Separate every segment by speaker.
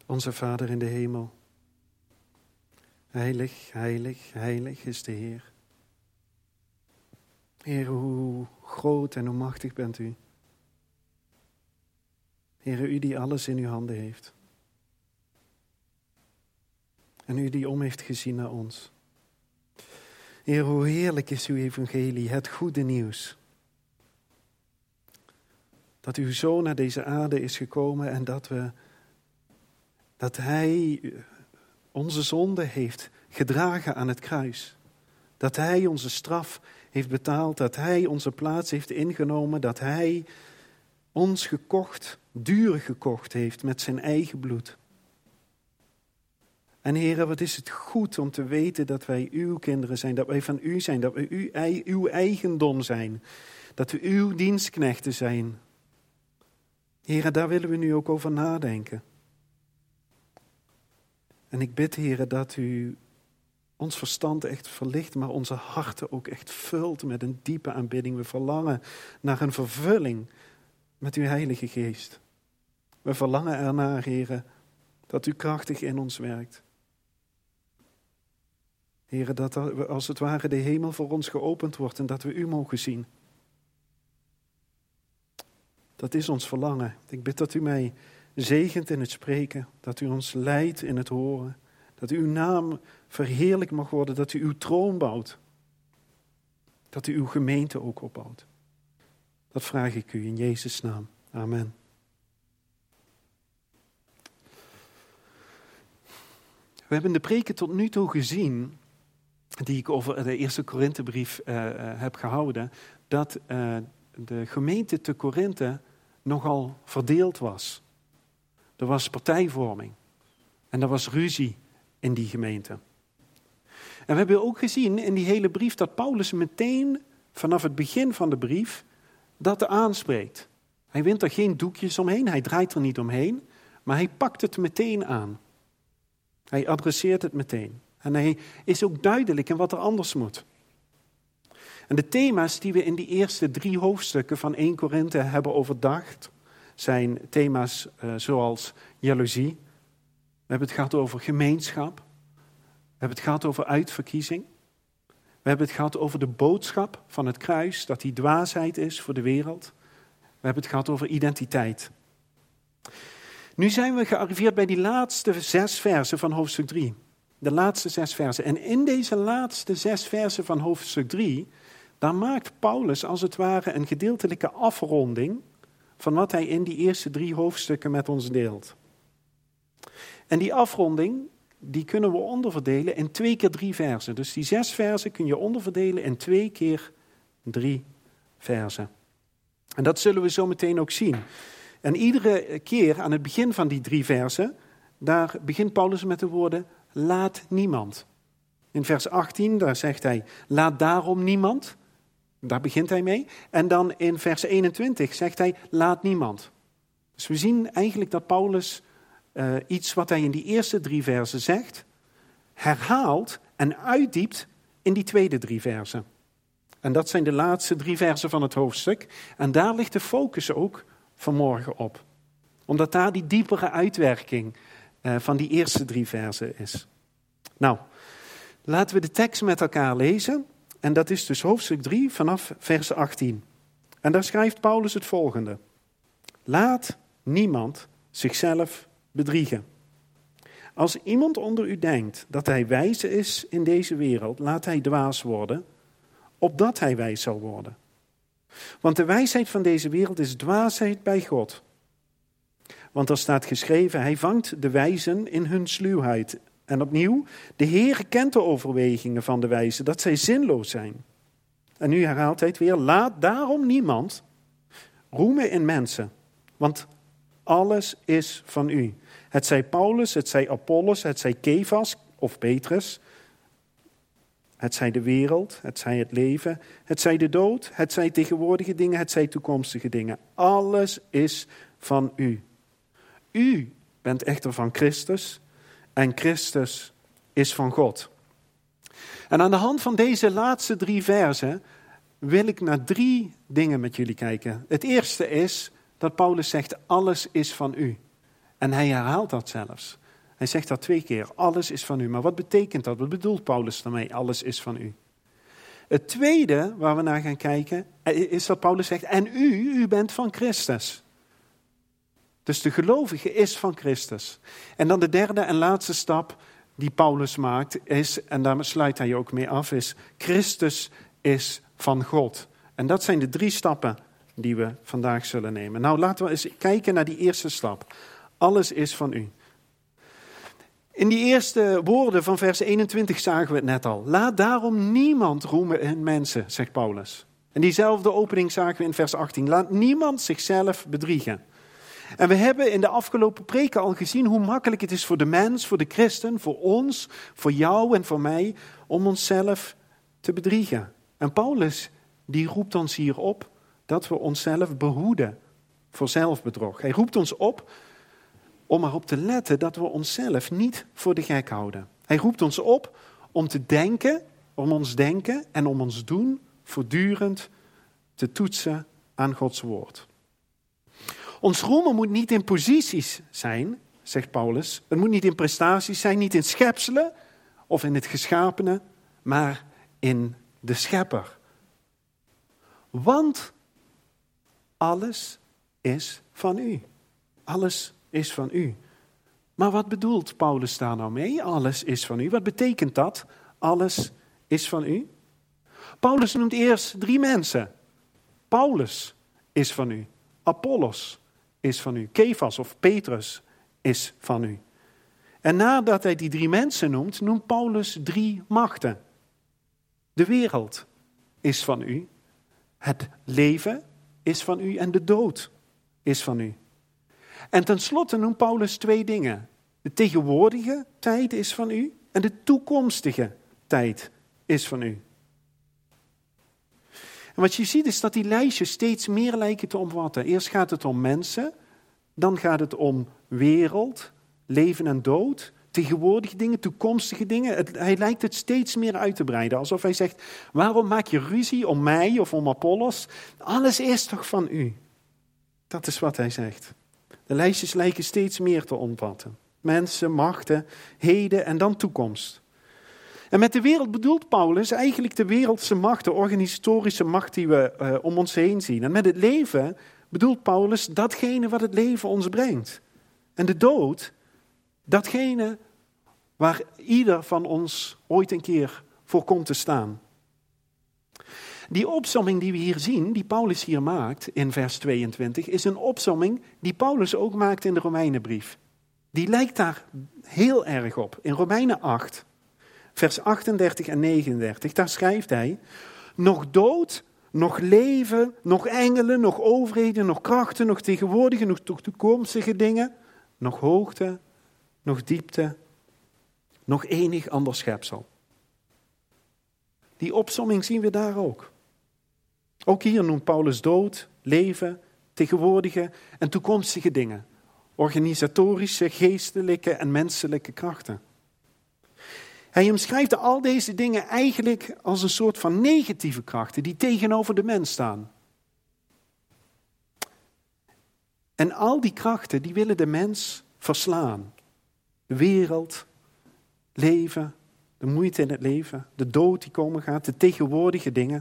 Speaker 1: Onze Vader in de hemel. Heilig, heilig, heilig is de Heer. Heer, hoe groot en hoe machtig bent u. Heer, u die alles in uw handen heeft. En u die om heeft gezien naar ons. Heer, hoe heerlijk is uw evangelie, het goede nieuws. Dat uw Zoon naar deze aarde is gekomen en dat hij onze zonde heeft gedragen aan het kruis. Dat hij onze straf heeft betaald, dat hij onze plaats heeft ingenomen, dat hij ons gekocht, duur gekocht heeft met zijn eigen bloed. En Heere, wat is het goed om te weten dat wij uw kinderen zijn, dat wij van u zijn, dat we uw eigendom zijn, dat we uw dienstknechten zijn. Heere, daar willen we nu ook over nadenken. En ik bid, Heere, dat u ons verstand echt verlicht, maar onze harten ook echt vult met een diepe aanbidding. We verlangen naar een vervulling met uw Heilige Geest. We verlangen ernaar, Heere, dat u krachtig in ons werkt. Heere, dat als het ware de hemel voor ons geopend wordt en dat we u mogen zien. Dat is ons verlangen. Ik bid dat u mij zegent in het spreken, dat u ons leidt in het horen, dat uw naam verheerlijk mag worden, dat u uw troon bouwt, dat u uw gemeente ook opbouwt. Dat vraag ik u in Jezus' naam. Amen. We hebben de preken tot nu toe gezien, die ik over de eerste Korinthebrief heb gehouden, dat de gemeente te Korinthe nogal verdeeld was. Er was partijvorming en er was ruzie in die gemeente. En we hebben ook gezien in die hele brief dat Paulus meteen vanaf het begin van de brief dat aanspreekt. Hij wint er geen doekjes omheen, hij draait er niet omheen, maar hij pakt het meteen aan. Hij adresseert het meteen. En hij is ook duidelijk in wat er anders moet. En de thema's die we in die eerste 3 hoofdstukken van 1 Korinthe hebben overdacht, zijn thema's zoals jaloezie. We hebben het gehad over gemeenschap. We hebben het gehad over uitverkiezing. We hebben het gehad over de boodschap van het kruis, dat die dwaasheid is voor de wereld. We hebben het gehad over identiteit. Nu zijn we gearriveerd bij die laatste 6 versen van hoofdstuk 3. De laatste 6 versen. En in deze laatste 6 versen van hoofdstuk 3, daar maakt Paulus als het ware een gedeeltelijke afronding van wat hij in die eerste 3 hoofdstukken met ons deelt. En die afronding, die kunnen we onderverdelen in 2 keer 3 versen. Dus die 6 versen kun je onderverdelen in 2 keer 3 versen. En dat zullen we zo meteen ook zien. En iedere keer aan het begin van die 3 versen, daar begint Paulus met de woorden, laat niemand. In vers 18, daar zegt hij, laat daarom niemand. Daar begint hij mee. En dan in vers 21 zegt hij, laat niemand. Dus we zien eigenlijk dat Paulus iets wat hij in die eerste 3 versen zegt, herhaalt en uitdiept in die tweede 3 versen. En dat zijn de laatste 3 versen van het hoofdstuk. En daar ligt de focus ook vanmorgen op. Omdat daar die diepere uitwerking van die eerste 3 versen is. Nou, laten we de tekst met elkaar lezen. En dat is dus hoofdstuk 3 vanaf vers 18. En daar schrijft Paulus het volgende. Laat niemand zichzelf bedriegen. Als iemand onder u denkt dat hij wijs is in deze wereld, laat hij dwaas worden, opdat hij wijs zal worden. Want de wijsheid van deze wereld is dwaasheid bij God. Want er staat geschreven, hij vangt de wijzen in hun sluwheid. En opnieuw, de Heer kent de overwegingen van de wijzen, dat zij zinloos zijn. En nu herhaalt hij het weer, laat daarom niemand roemen in mensen, want alles is van u. Het zij Paulus, het zij Apollos, het zij Kefas of Petrus, het zij de wereld, het zij het leven, het zij de dood, het zij tegenwoordige dingen, het zij toekomstige dingen. Alles is van u. U bent echter van Christus en Christus is van God. En aan de hand van deze laatste 3 versen wil ik naar 3 dingen met jullie kijken. Het eerste is dat Paulus zegt, alles is van u. En hij herhaalt dat zelfs. Hij zegt dat 2 keer. Alles is van u. Maar wat betekent dat? Wat bedoelt Paulus daarmee? Alles is van u. Het tweede waar we naar gaan kijken is dat Paulus zegt, en u bent van Christus. Dus de gelovige is van Christus. En dan de derde en laatste stap die Paulus maakt is, en daar sluit hij ook mee af, is Christus is van God. En dat zijn de 3 stappen die we vandaag zullen nemen. Nou, laten we eens kijken naar die eerste stap. Alles is van u. In die eerste woorden van vers 21 zagen we het net al. Laat daarom niemand roemen in mensen, zegt Paulus. En diezelfde opening zagen we in vers 18. Laat niemand zichzelf bedriegen. En we hebben in de afgelopen preken al gezien hoe makkelijk het is voor de mens, voor de christen, voor ons, voor jou en voor mij, om onszelf te bedriegen. En Paulus, die roept ons hier op dat we onszelf behoeden voor zelfbedrog. Hij roept ons op om erop te letten dat we onszelf niet voor de gek houden. Hij roept ons op om te denken, om ons denken en om ons doen voortdurend te toetsen aan Gods woord. Ons roemen moet niet in posities zijn, zegt Paulus. Het moet niet in prestaties zijn, niet in schepselen of in het geschapene, maar in de schepper. Want alles is van u. Alles is van u. Maar wat bedoelt Paulus daar nou mee? Alles is van u. Wat betekent dat? Alles is van u. Paulus noemt eerst 3 mensen. Paulus is van u. Apollos is van u. Kefas of Petrus is van u. En nadat hij die 3 mensen noemt Paulus 3 machten. De wereld is van u. Het leven is van u en de dood is van u. En tenslotte noemt Paulus 2 dingen. De tegenwoordige tijd is van u en de toekomstige tijd is van u. En wat je ziet is dat die lijstjes steeds meer lijken te omvatten. Eerst gaat het om mensen, dan gaat het om wereld, leven en dood, tegenwoordige dingen, toekomstige dingen. Hij lijkt het steeds meer uit te breiden. Alsof hij zegt, waarom maak je ruzie om mij of om Apollos? Alles is toch van u? Dat is wat hij zegt. De lijstjes lijken steeds meer te omvatten. Mensen, machten, heden en dan toekomst. En met de wereld bedoelt Paulus eigenlijk de wereldse macht, de organisatorische macht die we om ons heen zien. En met het leven bedoelt Paulus datgene wat het leven ons brengt. En de dood, datgene waar ieder van ons ooit een keer voor komt te staan. Die opsomming die we hier zien, die Paulus hier maakt in vers 22, is een opsomming die Paulus ook maakt in de Romeinenbrief. Die lijkt daar heel erg op. In Romeinen 8, vers 38 en 39, daar schrijft hij, nog dood, nog leven, nog engelen, nog overheden, nog krachten, nog tegenwoordige, nog toekomstige dingen, nog hoogte, nog diepte, nog enig ander schepsel. Die opsomming zien we daar ook. Ook hier noemt Paulus dood, leven, tegenwoordige en toekomstige dingen. Organisatorische, geestelijke en menselijke krachten. Hij omschrijft al deze dingen eigenlijk als een soort van negatieve krachten die tegenover de mens staan. En al die krachten die willen de mens verslaan. De wereld, leven, de moeite in het leven, de dood die komen gaat, de tegenwoordige dingen.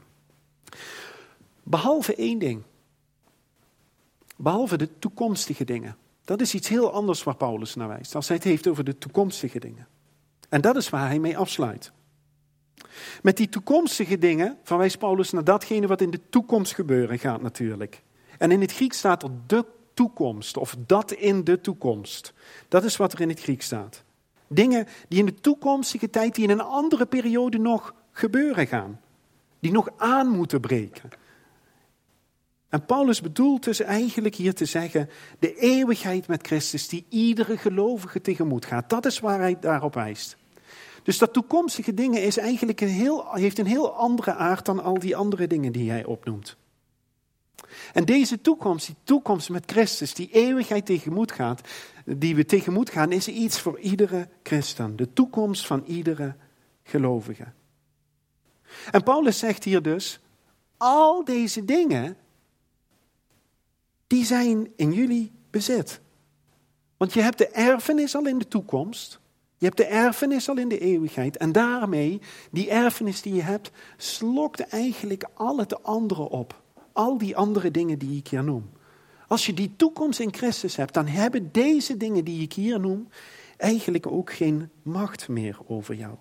Speaker 1: Behalve 1 ding. Behalve de toekomstige dingen. Dat is iets heel anders waar Paulus naar wijst, als hij het heeft over de toekomstige dingen. En dat is waar hij mee afsluit. Met die toekomstige dingen verwijst Paulus naar datgene wat in de toekomst gebeuren gaat natuurlijk. En in het Grieks staat er de toekomst, of dat in de toekomst. Dat is wat er in het Grieks staat. Dingen die in de toekomstige tijd, die in een andere periode nog gebeuren gaan. Die nog aan moeten breken. En Paulus bedoelt dus eigenlijk hier te zeggen, de eeuwigheid met Christus die iedere gelovige tegemoet gaat. Dat is waar hij daarop wijst. Dus dat toekomstige dingen is eigenlijk heeft een heel andere aard dan al die andere dingen die hij opnoemt. En deze toekomst, die toekomst met Christus, die eeuwigheid tegemoet gaat, die we tegemoet gaan, is iets voor iedere christen. De toekomst van iedere gelovige. En Paulus zegt hier dus, al deze dingen, die zijn in jullie bezit. Want je hebt de erfenis al in de toekomst. Je hebt de erfenis al in de eeuwigheid. En daarmee, die erfenis die je hebt, slokt eigenlijk al het andere op. Al die andere dingen die ik hier noem. Als je die toekomst in Christus hebt, dan hebben deze dingen die ik hier noem eigenlijk ook geen macht meer over jou.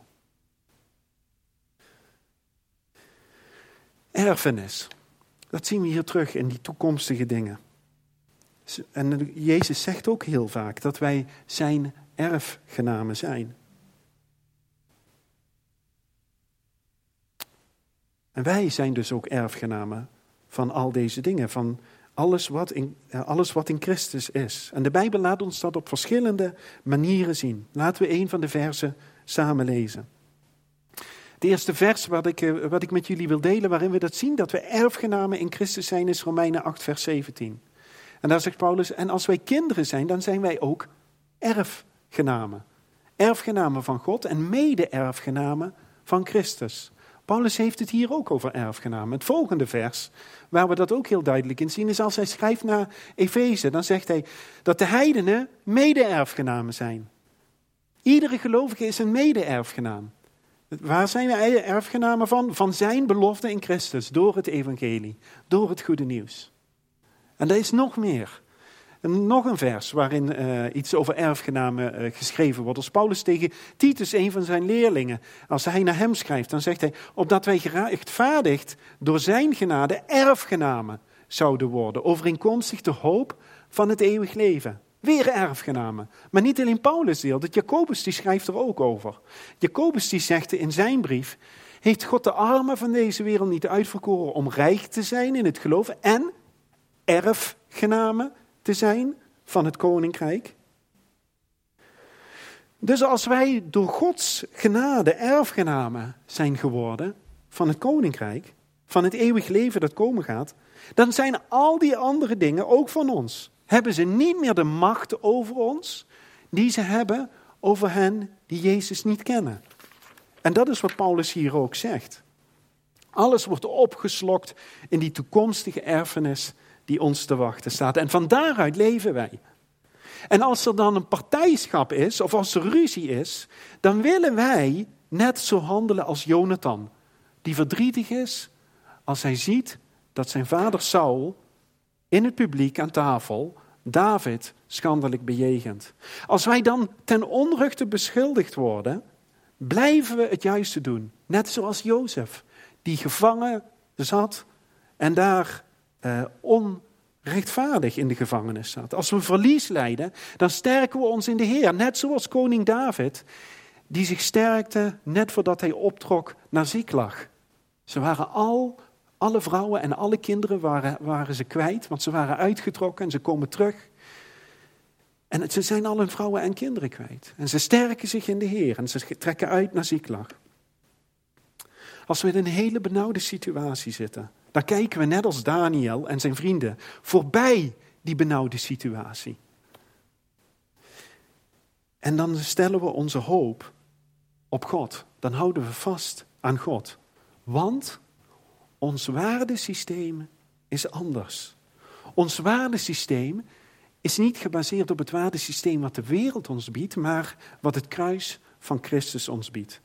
Speaker 1: Erfenis. Dat zien we hier terug in die toekomstige dingen. En Jezus zegt ook heel vaak dat wij zijn erfgenamen zijn. En wij zijn dus ook erfgenamen van al deze dingen, van alles wat in Christus is. En de Bijbel laat ons dat op verschillende manieren zien. Laten we een van de versen samen lezen. Het eerste vers wat ik met jullie wil delen, waarin we dat zien, dat we erfgenamen in Christus zijn, is Romeinen 8, vers 17. En daar zegt Paulus, en als wij kinderen zijn, dan zijn wij ook erfgenamen. Erfgenamen van God en mede-erfgenamen van Christus. Paulus heeft het hier ook over erfgenamen. Het volgende vers, waar we dat ook heel duidelijk in zien, is als hij schrijft naar Efeze, dan zegt hij dat de heidenen mede-erfgenamen zijn. Iedere gelovige is een mede-erfgenaam. Waar zijn wij erfgenamen van? Van zijn belofte in Christus, door het evangelie, door het goede nieuws. En er is nog meer. En nog een vers waarin iets over erfgenamen geschreven wordt. Als Paulus tegen Titus, een van zijn leerlingen, als hij naar hem schrijft, dan zegt hij, opdat wij gerechtvaardigd door zijn genade erfgenamen zouden worden, overeenkomstig de hoop van het eeuwig leven. Weer erfgenamen. Maar niet alleen Paulus deelt het, Jacobus die schrijft er ook over. Jacobus die zegt in zijn brief, heeft God de armen van deze wereld niet uitverkoren om rijk te zijn in het geloof en erfgenamen te zijn van het koninkrijk? Dus als wij door Gods genade erfgenamen zijn geworden van het koninkrijk, van het eeuwig leven dat komen gaat, dan zijn al die andere dingen ook van ons. Hebben ze niet meer de macht over ons die ze hebben over hen die Jezus niet kennen. En dat is wat Paulus hier ook zegt. Alles wordt opgeslokt in die toekomstige erfenis die ons te wachten staat. En van daaruit leven wij. En als er dan een partijschap is, of als er ruzie is, dan willen wij net zo handelen als Jonathan. Die verdrietig is als hij ziet dat zijn vader Saul in het publiek aan tafel David schandelijk bejegent. Als wij dan ten onrechte beschuldigd worden, blijven we het juiste doen. Net zoals Jozef, die gevangen zat en daar onrechtvaardig in de gevangenis zat. Als we verlies lijden, dan sterken we ons in de Heer. Net zoals koning David, die zich sterkte net voordat hij optrok naar Ziklag. Ze waren alle vrouwen en alle kinderen waren ze kwijt, want ze waren uitgetrokken en ze komen terug. En ze zijn al hun vrouwen en kinderen kwijt. En ze sterken zich in de Heer en ze trekken uit naar Ziklag. Als we in een hele benauwde situatie zitten, dan kijken we net als Daniel en zijn vrienden voorbij die benauwde situatie. En dan stellen we onze hoop op God. Dan houden we vast aan God. Want ons waardesysteem is anders. Ons waardesysteem is niet gebaseerd op het waardesysteem wat de wereld ons biedt, maar wat het kruis van Christus ons biedt.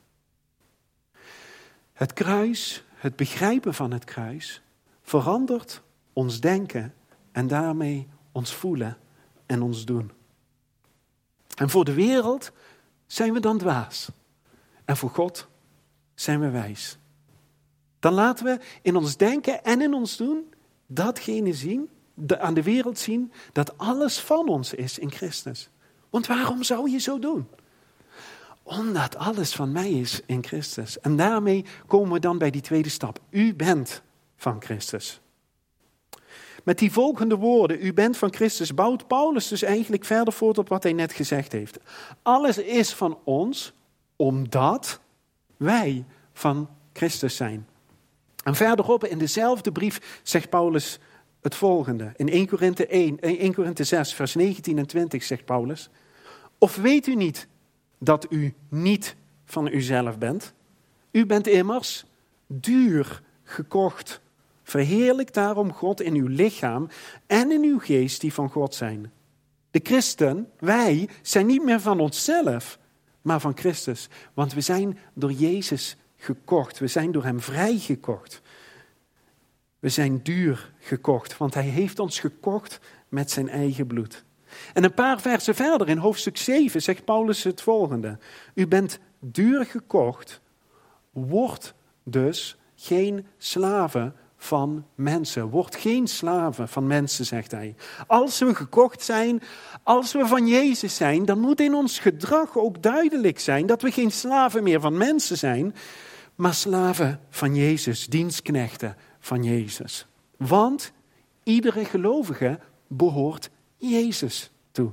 Speaker 1: Het kruis, het begrijpen van het kruis, verandert ons denken en daarmee ons voelen en ons doen. En voor de wereld zijn we dan dwaas. En voor God zijn we wijs. Dan laten we in ons denken en in ons doen datgene zien, aan de wereld zien, dat alles van ons is in Christus. Want waarom zou je zo doen? Omdat alles van mij is in Christus. En daarmee komen we dan bij die tweede stap. U bent van Christus. Met die volgende woorden, u bent van Christus, bouwt Paulus dus eigenlijk verder voort op wat hij net gezegd heeft. Alles is van ons, omdat wij van Christus zijn. En verderop in dezelfde brief zegt Paulus het volgende. In 1 Korinthe 6, vers 19 en 20 zegt Paulus. Of weet u niet dat u niet van uzelf bent? U bent immers duur gekocht. Verheerlijk daarom God in uw lichaam en in uw geest die van God zijn. De christen, wij, zijn niet meer van onszelf, maar van Christus. Want we zijn door Jezus gekocht. We zijn door hem vrijgekocht. We zijn duur gekocht, want hij heeft ons gekocht met zijn eigen bloed. En een paar versen verder, in hoofdstuk 7, zegt Paulus het volgende. U bent duur gekocht, word dus geen slaven van mensen. Word geen slaven van mensen, zegt hij. Als we gekocht zijn, als we van Jezus zijn, dan moet in ons gedrag ook duidelijk zijn dat we geen slaven meer van mensen zijn, maar slaven van Jezus, dienstknechten van Jezus. Want iedere gelovige behoort Jezus toe.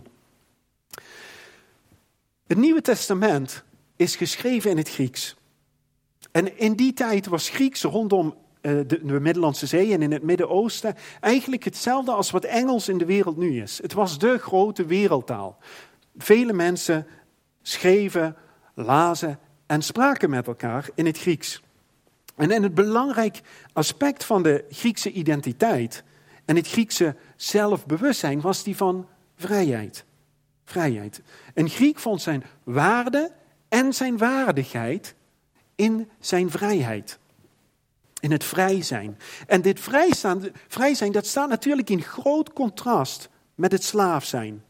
Speaker 1: Het Nieuwe Testament is geschreven in het Grieks. En in die tijd was Grieks rondom de Middellandse Zee en in het Midden-Oosten eigenlijk hetzelfde als wat Engels in de wereld nu is. Het was de grote wereldtaal. Vele mensen schreven, lazen en spraken met elkaar in het Grieks. En een belangrijk aspect van de Griekse identiteit en het Griekse zelfbewustzijn was die van vrijheid. Vrijheid. Een Griek vond zijn waarde en zijn waardigheid in zijn vrijheid. In het vrij zijn. En dit vrij zijn, dat staat natuurlijk in groot contrast met het slaaf zijn.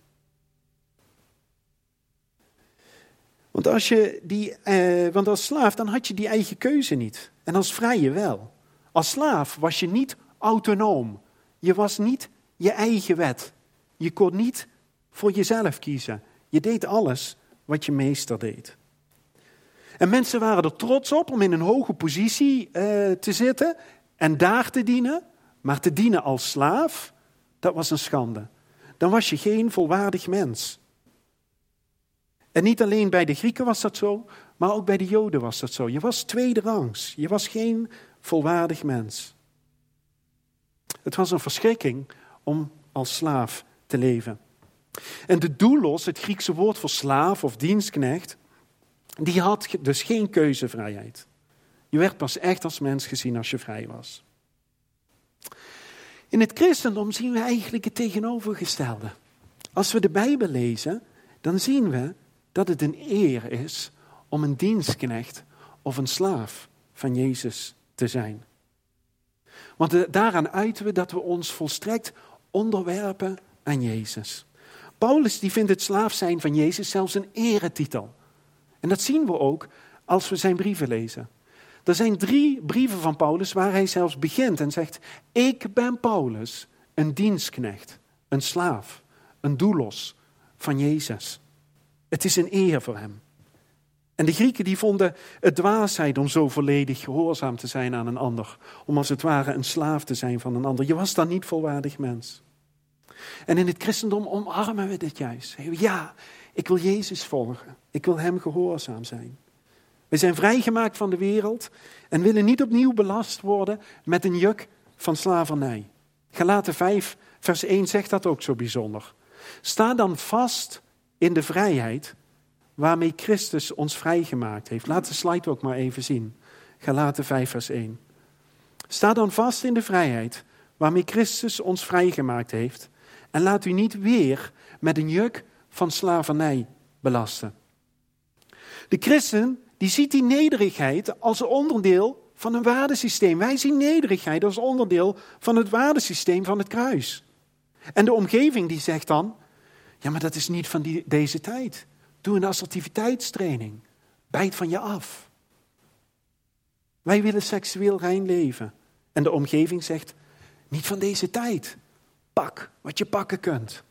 Speaker 1: Want als slaaf, dan had je die eigen keuze niet. En als vrije wel. Als slaaf was je niet autonoom. Je was niet je eigen wet. Je kon niet voor jezelf kiezen. Je deed alles wat je meester deed. En mensen waren er trots op om in een hoge positie te zitten en daar te dienen. Maar te dienen als slaaf, dat was een schande. Dan was je geen volwaardig mens. En niet alleen bij de Grieken was dat zo, maar ook bij de Joden was dat zo. Je was tweederangs. Je was geen volwaardig mens. Het was een verschrikking om als slaaf te leven. En de doulos, het Griekse woord voor slaaf of dienstknecht, die had dus geen keuzevrijheid. Je werd pas echt als mens gezien als je vrij was. In het christendom zien we eigenlijk het tegenovergestelde. Als we de Bijbel lezen, dan zien we dat het een eer is om een dienstknecht of een slaaf van Jezus te zijn. Want daaraan uiten we dat we ons volstrekt onderwerpen aan Jezus. Paulus die vindt het slaaf zijn van Jezus zelfs een eretitel. En dat zien we ook als we zijn brieven lezen. Er zijn 3 brieven van Paulus waar hij zelfs begint en zegt: ik ben Paulus, een dienstknecht, een slaaf, een doulos van Jezus. Het is een eer voor hem. En de Grieken die vonden het dwaasheid om zo volledig gehoorzaam te zijn aan een ander. Om als het ware een slaaf te zijn van een ander. Je was dan niet volwaardig mens. En in het christendom omarmen we dit juist. Ja, ik wil Jezus volgen. Ik wil hem gehoorzaam zijn. We zijn vrijgemaakt van de wereld en willen niet opnieuw belast worden met een juk van slavernij. Galaten 5 vers 1 zegt dat ook zo bijzonder. Sta dan vast in de vrijheid waarmee Christus ons vrijgemaakt heeft. Laat de slide ook maar even zien. Galaten 5 vers 1. Sta dan vast in de vrijheid waarmee Christus ons vrijgemaakt heeft. En laat u niet weer met een juk van slavernij belasten. De christen die ziet die nederigheid als onderdeel van een waardesysteem. Wij zien nederigheid als onderdeel van het waardesysteem van het kruis. En de omgeving die zegt dan: ja, maar dat is niet van deze tijd. Doe een assertiviteitstraining. Bijt van je af. Wij willen seksueel rein leven. En de omgeving zegt: niet van deze tijd. Pak wat je pakken kunt.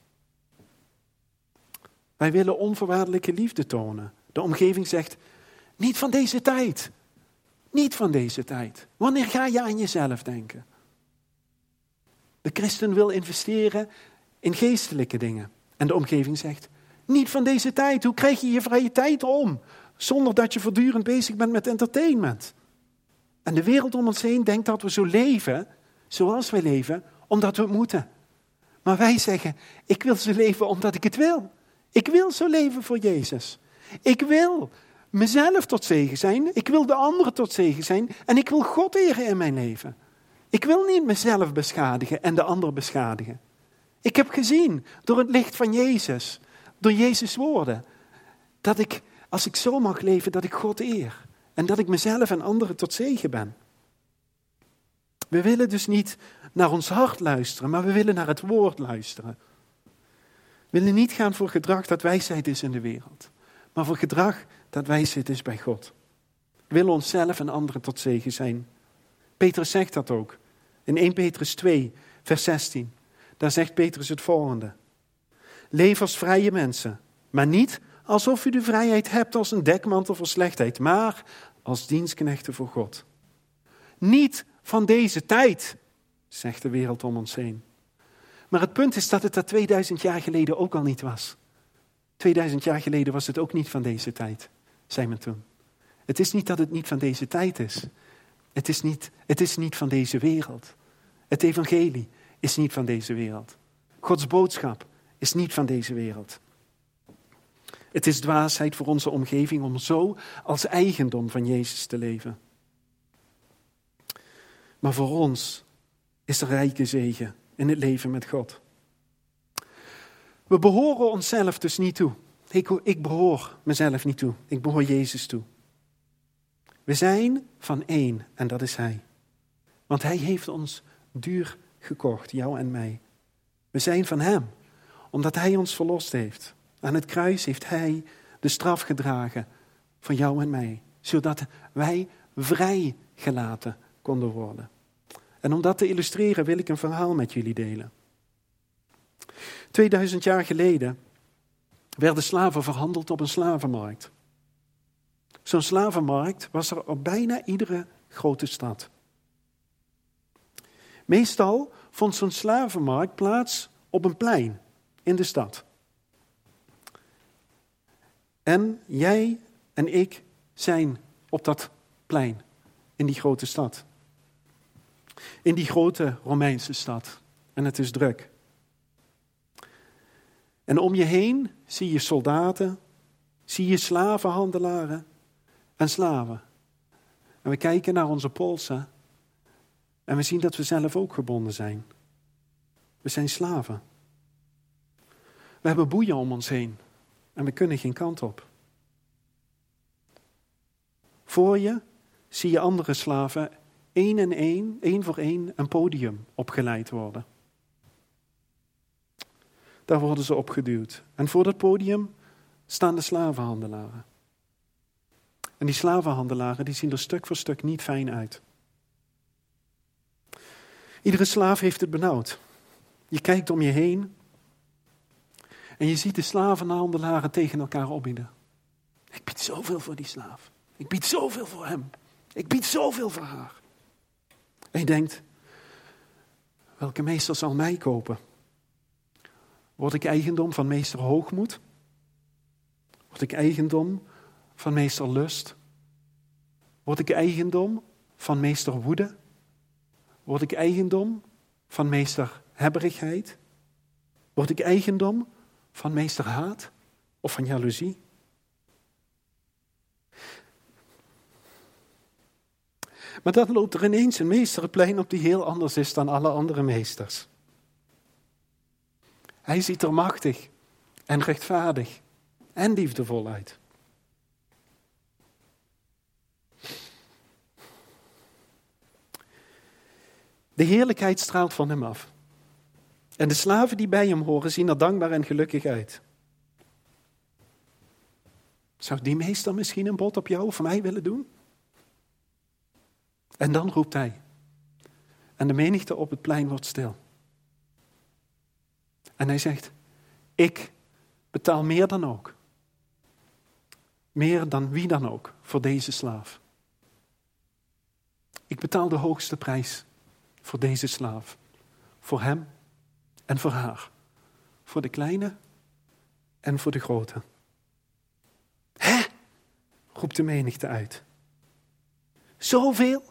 Speaker 1: Wij willen onvoorwaardelijke liefde tonen. De omgeving zegt: niet van deze tijd. Niet van deze tijd. Wanneer ga je aan jezelf denken? De christen wil investeren in geestelijke dingen. En de omgeving zegt: niet van deze tijd. Hoe krijg je je vrije tijd om? Zonder dat je voortdurend bezig bent met entertainment. En de wereld om ons heen denkt dat we zo leven, zoals wij leven, omdat we het moeten. Maar wij zeggen: ik wil zo leven omdat ik het wil. Ik wil zo leven voor Jezus. Ik wil mezelf tot zegen zijn. Ik wil de anderen tot zegen zijn. En ik wil God eren in mijn leven. Ik wil niet mezelf beschadigen en de ander beschadigen. Ik heb gezien door het licht van Jezus, door Jezus' woorden, dat ik, als ik zo mag leven, dat ik God eer. En dat ik mezelf en anderen tot zegen ben. We willen dus niet naar ons hart luisteren, maar we willen naar het woord luisteren. We willen niet gaan voor gedrag dat wijsheid is in de wereld, maar voor gedrag dat wijsheid is bij God. We willen onszelf en anderen tot zegen zijn. Petrus zegt dat ook. In 1 Petrus 2, vers 16. Daar zegt Petrus het volgende. Leef als vrije mensen, maar niet alsof u de vrijheid hebt als een dekmantel voor slechtheid, maar als dienstknechten voor God. Niet van deze tijd, zegt de wereld om ons heen. Maar het punt is dat het dat 2000 jaar geleden ook al niet was. 2000 jaar geleden was het ook niet van deze tijd, zei men toen. Het is niet dat het niet van deze tijd is. Het is niet van deze wereld. Het evangelie is niet van deze wereld. Gods boodschap is niet van deze wereld. Het is dwaasheid voor onze omgeving om zo als eigendom van Jezus te leven. Maar voor ons is er rijke zegen in het leven met God. We behoren onszelf dus niet toe. Ik behoor mezelf niet toe. Ik behoor Jezus toe. We zijn van één en dat is Hij. Want Hij heeft ons duur gekocht, jou en mij. We zijn van Hem, omdat Hij ons verlost heeft. Aan het kruis heeft Hij de straf gedragen van jou en mij. Zodat wij vrijgelaten konden worden. En om dat te illustreren wil ik een verhaal met jullie delen. 2000 jaar geleden werden slaven verhandeld op een slavenmarkt. Zo'n slavenmarkt was er op bijna iedere grote stad. Meestal vond zo'n slavenmarkt plaats op een plein in de stad. En jij en ik zijn op dat plein in die grote stad. In die grote Romeinse stad. En het is druk. En om je heen zie je soldaten, zie je slavenhandelaren en slaven. En we kijken naar onze polsen en we zien dat we zelf ook gebonden zijn. We zijn slaven. We hebben boeien om ons heen en we kunnen geen kant op. Voor je zie je andere slaven één voor één een podium opgeleid worden. Daar worden ze opgeduwd. En voor dat podium staan de slavenhandelaren. En die slavenhandelaren die zien er stuk voor stuk niet fijn uit. Iedere slaaf heeft het benauwd. Je kijkt om je heen en je ziet de slavenhandelaren tegen elkaar opbieden. Ik bied zoveel voor die slaaf. Ik bied zoveel voor hem. Ik bied zoveel voor haar. En je denkt, welke meester zal mij kopen? Word ik eigendom van meester hoogmoed? Word ik eigendom van meester lust? Word ik eigendom van meester woede? Word ik eigendom van meester hebberigheid? Word ik eigendom van meester haat of van jaloezie? Maar dan loopt er ineens een meester het plein op die heel anders is dan alle andere meesters. Hij ziet er machtig en rechtvaardig en liefdevol uit. De heerlijkheid straalt van hem af. En de slaven die bij hem horen zien er dankbaar en gelukkig uit. Zou die meester misschien een bod op jou of mij willen doen? En dan roept hij. En de menigte op het plein wordt stil. En hij zegt, ik betaal meer dan ook. Meer dan wie dan ook voor deze slaaf. Ik betaal de hoogste prijs voor deze slaaf. Voor hem en voor haar. Voor de kleine en voor de grote. Hè? Roept de menigte uit. Zoveel?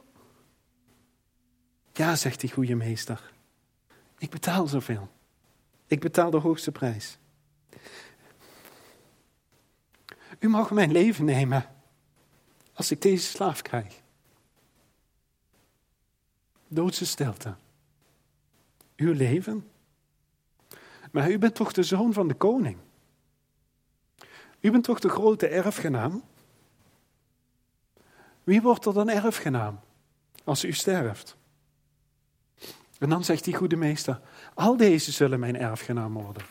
Speaker 1: Ja, zegt die goede meester. Ik betaal zoveel. Ik betaal de hoogste prijs. U mag mijn leven nemen als ik deze slaaf krijg. Doodse stilte. Uw leven? Maar u bent toch de zoon van de koning? U bent toch de grote erfgenaam? Wie wordt er dan erfgenaam als u sterft? En dan zegt die goede meester, al deze zullen mijn erfgenaam worden.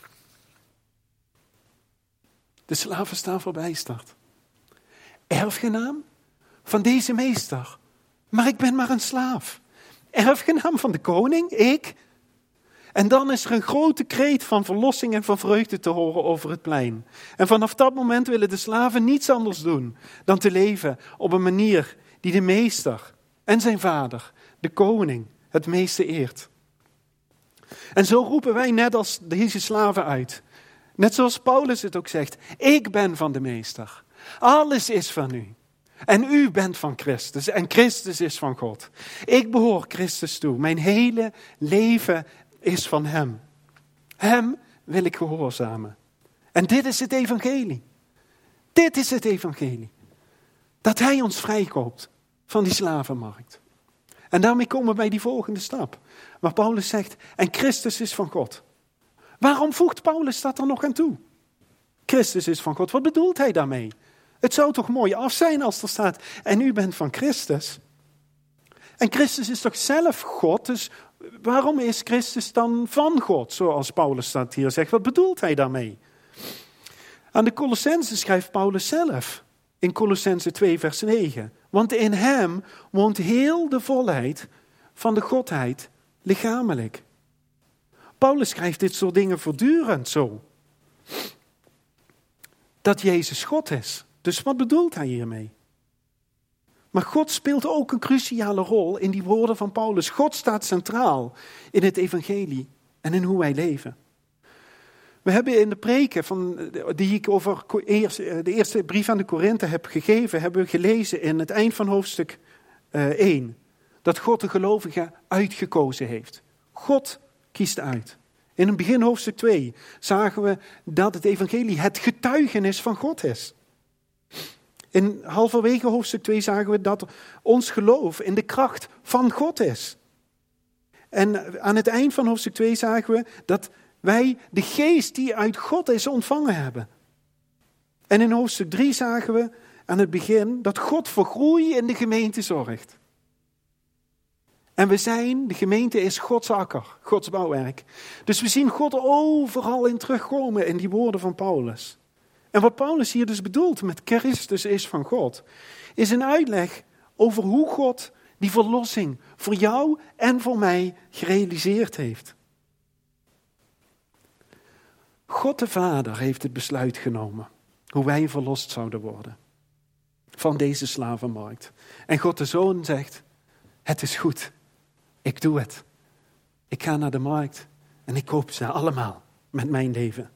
Speaker 1: De slaven staan verbijsterd. Erfgenaam van deze meester? Maar ik ben maar een slaaf. Erfgenaam van de koning, ik? En dan is er een grote kreet van verlossing en van vreugde te horen over het plein. En vanaf dat moment willen de slaven niets anders doen dan te leven op een manier die de meester en zijn vader, de koning, het meeste eert. En zo roepen wij net als deze slaven uit. Net zoals Paulus het ook zegt. Ik ben van de meester. Alles is van u. En u bent van Christus. En Christus is van God. Ik behoor Christus toe. Mijn hele leven is van hem. Hem wil ik gehoorzamen. En dit is het evangelie. Dit is het evangelie. Dat hij ons vrijkoopt van die slavenmarkt. En daarmee komen we bij die volgende stap. Waar Paulus zegt, en Christus is van God. Waarom voegt Paulus dat er nog aan toe? Christus is van God. Wat bedoelt hij daarmee? Het zou toch mooi af zijn als er staat, en u bent van Christus. En Christus is toch zelf God, dus waarom is Christus dan van God? Zoals Paulus dat hier zegt. Wat bedoelt hij daarmee? Aan de Colossenzen schrijft Paulus zelf. In Colossenzen 2 vers 9. Want in hem woont heel de volheid van de Godheid lichamelijk. Paulus schrijft dit soort dingen voortdurend zo. Dat Jezus God is. Dus wat bedoelt hij hiermee? Maar God speelt ook een cruciale rol in die woorden van Paulus. God staat centraal in het evangelie en in hoe wij leven. We hebben in de preken die ik over de eerste brief aan de Korinthe heb gegeven, hebben we gelezen in het eind van hoofdstuk 1. Dat God de gelovigen uitgekozen heeft. God kiest uit. In het begin hoofdstuk 2 zagen we dat het evangelie het getuigenis van God is. In halverwege hoofdstuk 2 zagen we dat ons geloof in de kracht van God is. En aan het eind van hoofdstuk 2 zagen we dat wij de geest die uit God is ontvangen hebben. En in hoofdstuk 3 zagen we aan het begin dat God voor groei in de gemeente zorgt. En de gemeente is Gods akker, Gods bouwwerk. Dus we zien God overal in terugkomen in die woorden van Paulus. En wat Paulus hier dus bedoelt met Christus is van God, is een uitleg over hoe God die verlossing voor jou en voor mij gerealiseerd heeft. God de Vader heeft het besluit genomen hoe wij verlost zouden worden van deze slavenmarkt. En God de Zoon zegt, het is goed, ik doe het. Ik ga naar de markt en ik koop ze allemaal met mijn leven.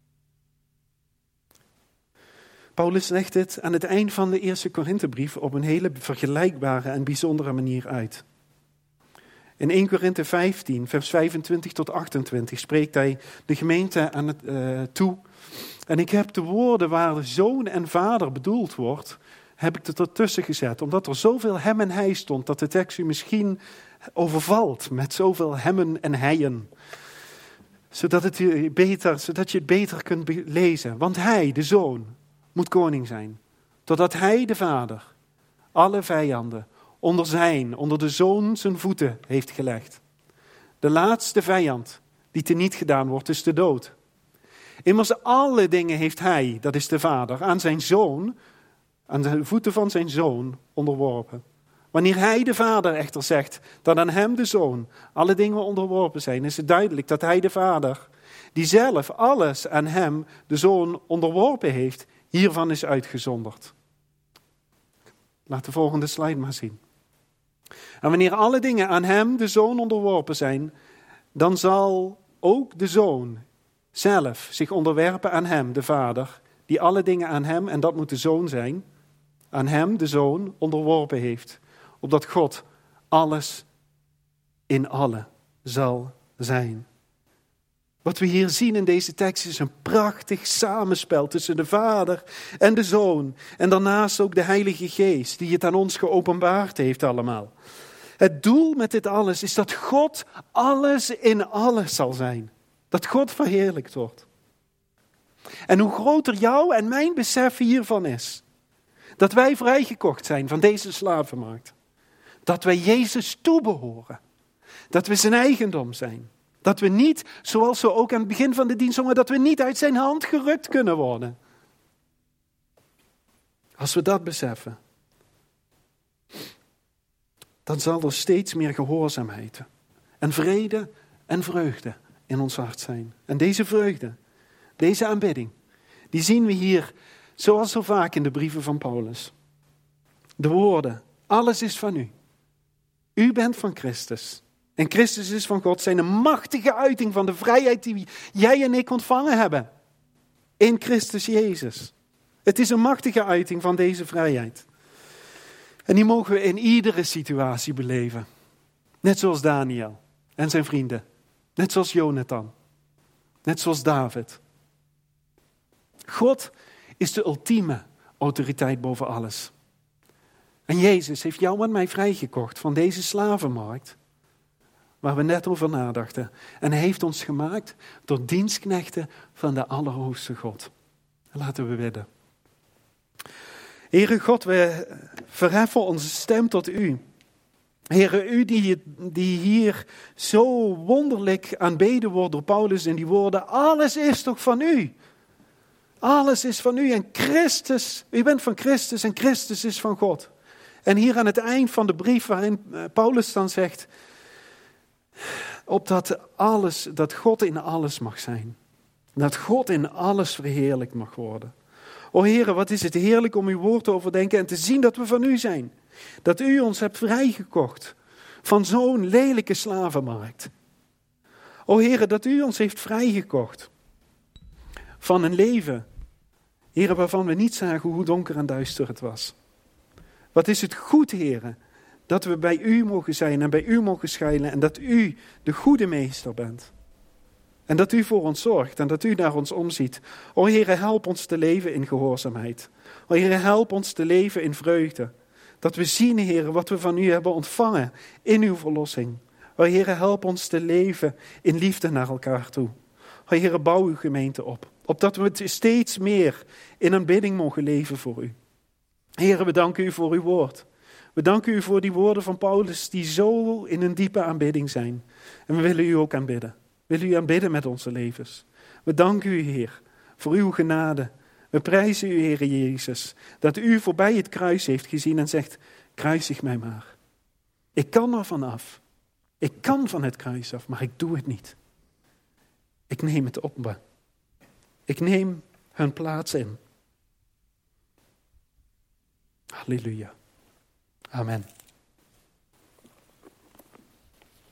Speaker 1: Paulus legt het aan het eind van de eerste Korinthebrief op een hele vergelijkbare en bijzondere manier uit. In 1 Korinthe 15, vers 25 tot 28 spreekt hij de gemeente aan het toe. En ik heb de woorden waar de zoon en vader bedoeld wordt, heb ik er tussen gezet. Omdat er zoveel hem en hij stond, dat de tekst u misschien overvalt met zoveel hemmen en heien. Zodat je het beter kunt lezen. Want hij, de zoon, moet koning zijn. Totdat hij, de vader, alle vijanden onder de zoon zijn voeten heeft gelegd. De laatste vijand die teniet gedaan wordt, is de dood. Immers alle dingen heeft hij, dat is de vader, aan zijn zoon, aan de voeten van zijn zoon onderworpen. Wanneer hij, de vader, echter zegt dat aan hem, de zoon, alle dingen onderworpen zijn, is het duidelijk dat hij, de vader, die zelf alles aan hem, de zoon, onderworpen heeft, hiervan is uitgezonderd. Laat de volgende slide maar zien. En wanneer alle dingen aan hem, de zoon, onderworpen zijn, dan zal ook de zoon zelf zich onderwerpen aan hem, de vader, die alle dingen aan hem, en dat moet de zoon zijn, aan hem, de zoon, onderworpen heeft, opdat God alles in allen zal zijn. Wat we hier zien in deze tekst is een prachtig samenspel tussen de Vader en de Zoon. En daarnaast ook de Heilige Geest die het aan ons geopenbaard heeft allemaal. Het doel met dit alles is dat God alles in alles zal zijn. Dat God verheerlijkt wordt. En hoe groter jouw en mijn besef hiervan is, dat wij vrijgekocht zijn van deze slavenmarkt. Dat wij Jezus toebehoren. Dat we zijn eigendom zijn. Dat we niet, zoals we ook aan het begin van de dienst zongen, dat we niet uit zijn hand gerukt kunnen worden. Als we dat beseffen, dan zal er steeds meer gehoorzaamheid en vrede en vreugde in ons hart zijn. En deze vreugde, deze aanbidding, die zien we hier zoals zo vaak in de brieven van Paulus. De woorden, alles is van u. U bent van Christus. En Christus is van God, zijn een machtige uiting van de vrijheid die jij en ik ontvangen hebben. In Christus Jezus. Het is een machtige uiting van deze vrijheid. En die mogen we in iedere situatie beleven. Net zoals Daniel en zijn vrienden. Net zoals Jonathan. Net zoals David. God is de ultieme autoriteit boven alles. En Jezus heeft jou en mij vrijgekocht van deze slavenmarkt, waar we net over nadachten. En hij heeft ons gemaakt tot dienstknechten van de Allerhoogste God. Laten we bidden. Heere God, we verheffen onze stem tot u. Heere, u die hier zo wonderlijk aanbeden wordt door Paulus in die woorden. Alles is toch van u? Alles is van u en Christus, u bent van Christus en Christus is van God. En hier aan het eind van de brief waarin Paulus dan zegt, dat God in alles mag zijn. Dat God in alles verheerlijkt mag worden. O Heere, wat is het heerlijk om uw woord te overdenken en te zien dat we van u zijn. Dat u ons hebt vrijgekocht van zo'n lelijke slavenmarkt. O Heere, dat u ons heeft vrijgekocht van een leven, Heere, waarvan we niet zagen hoe donker en duister het was. Wat is het goed, Heere, dat we bij u mogen zijn en bij u mogen schuilen en dat u de goede meester bent. En dat u voor ons zorgt en dat u naar ons omziet. O Heere, help ons te leven in gehoorzaamheid. O Heere, help ons te leven in vreugde. Dat we zien, Heere, wat we van u hebben ontvangen in uw verlossing. O Heere, help ons te leven in liefde naar elkaar toe. O Heere, bouw uw gemeente op. Opdat we steeds meer in aanbidding mogen leven voor u. Heere, we danken u voor uw woord. We danken u voor die woorden van Paulus die zo in een diepe aanbidding zijn. En we willen u ook aanbidden. We willen u aanbidden met onze levens. We danken u, Heer, voor uw genade. We prijzen u, Heere Jezus, dat u voorbij het kruis heeft gezien en zegt, kruisig mij maar. Ik kan er vanaf. Ik kan van het kruis af, maar ik doe het niet. Ik neem het op me. Ik neem hun plaats in. Halleluja. Amen.